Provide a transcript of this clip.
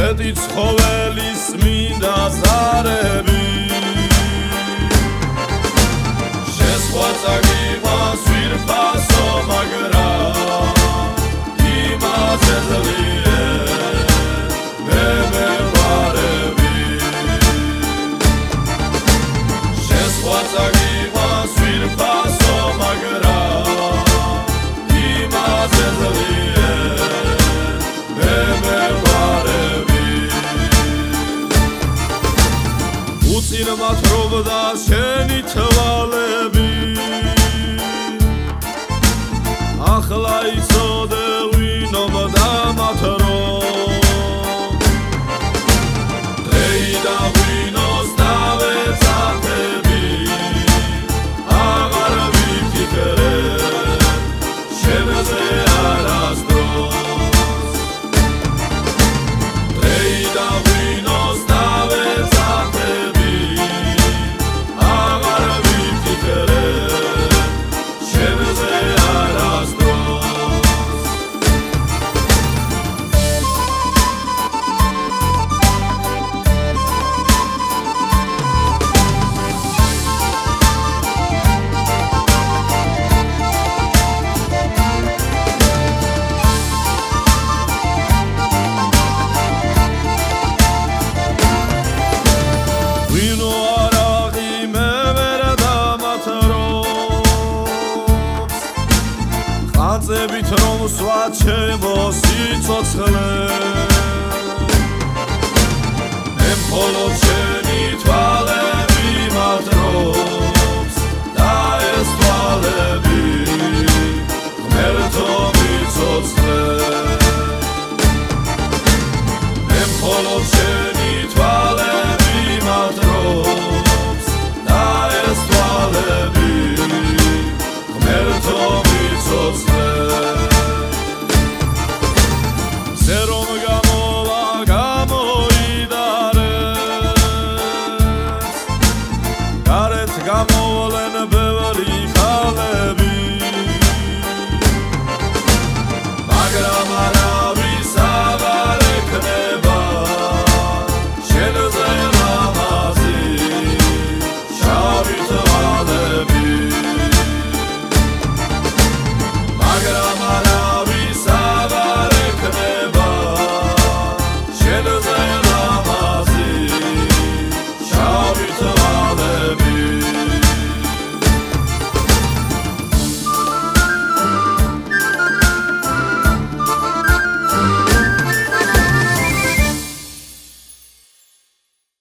მეტი ცხოველის მინდა ზარები შესხვაცა გიმას ვირფასო მაგრამ იმაზე ძლიერ მე მეყარები შესხვაცა გიმას ვირფასო მაგრამ იმაზე ძლიერ მე მეყარები უწინ მათრობდა შენი თვალები ახლა იცოდე ვინომდა მათ რომ დღეიდა ღვინოს დავეწაფები აღარ ვიფიქრე შენზე არასდროს დღეიდა ღვინოს დავეწაფები აღარ ვიფიქრე შენზე აწებით რომ სვათ ჩემო სიცოცხლე მე მხოლოდ შენი თვალები მათრობს და ეს თვალები ღმერთო მიცოცხლე მე მხოლოდ შენი